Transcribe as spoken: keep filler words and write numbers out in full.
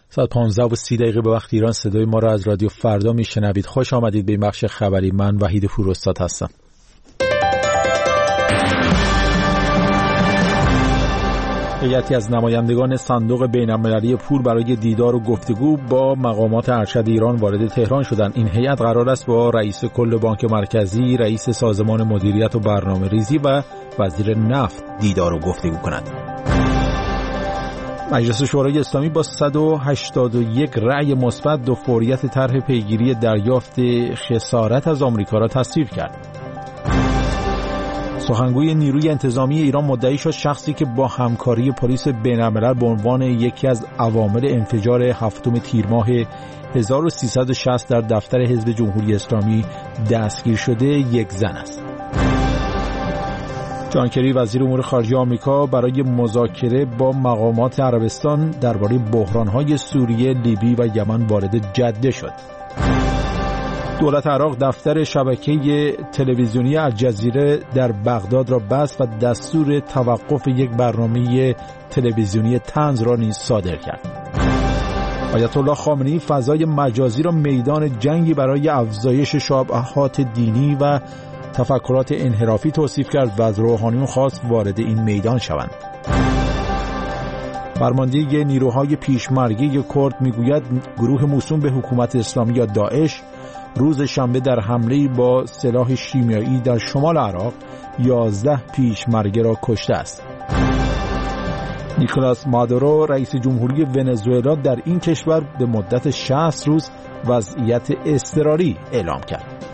ساعت پانزده و سی دقیقه به وقت ایران صدای ما را از رادیو فردا میشنوید. خوش آمدید به این بخش خبری. من وحید پوراستاد هستم. هیئتی از نمایندگان صندوق بین‌المللی پول برای دیدار و گفتگو با مقامات ارشد ایران وارد تهران شدند. این هیئت قرار است با رئیس کل بانک مرکزی، رئیس سازمان مدیریت و برنامه‌ریزی و وزیر نفت دیدار و گفتگو کند. مجلس شورای اسلامی با صد و هشتاد و یک رأی مثبت دو فوریت طرح پیگیری دریافت خسارت از آمریکا را تصویب کرد. سخنگوی نیروی انتظامی ایران مدعی شد شخصی که با همکاری پلیس بین‌الملل به عنوان یکی از عوامل انفجار هفتم تیر ماه هزار و سیصد و شصت در دفتر حزب جمهوری اسلامی دستگیر شده یک زن است. جان کری وزیر امور خارجه آمریکا برای مذاکره با مقامات عربستان درباره بحران‌های سوریه، لیبی و یمن وارد جده شد. دولت عراق دفتر شبکه تلویزیونی الجزیره در بغداد را بست و دستور توقف یک برنامه تلویزیونی طنز را نیز صادر کرد. آیت الله خامنه‌ای فضای مجازی را میدان جنگی برای افزایش شبهات دینی و تفکرات انحرافی توصیف کرد و از روحانیون خواست وارد این میدان شوند. فرمانده نیروهای پیشمرگی کرد میگوید گروه موسوم به حکومت اسلامی یا داعش روز شنبه در حمله‌ای با سلاح شیمیایی در شمال عراق یازده پیشمرگه را کشته است. نیکولاس مادورو رئیس جمهوری ونزوئلا در این کشور به مدت شصت روز وضعیت اضطراری اعلام کرد.